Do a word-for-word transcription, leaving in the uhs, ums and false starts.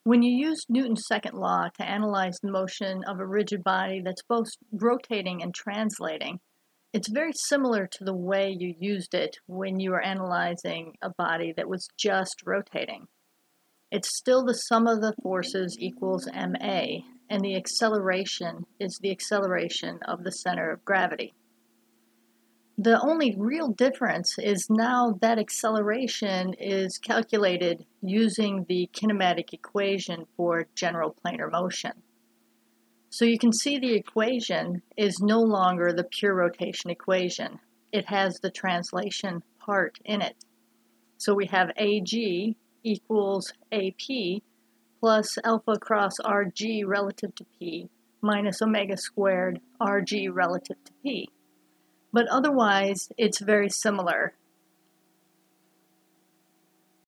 When you use Newton's second law to analyze the motion of a rigid body that's both rotating and translating, it's very similar to the way you used it when you were analyzing a body that was just rotating. It's still the sum of the forces equals ma, and the acceleration is the acceleration of the center of gravity. The only real difference is now that acceleration is calculated using the kinematic equation for general planar motion. So you can see the equation is no longer the pure rotation equation. It has the translation part in it. So we have ag equals ap plus alpha cross rg relative to p minus omega squared rg relative to p. But otherwise, it's very similar.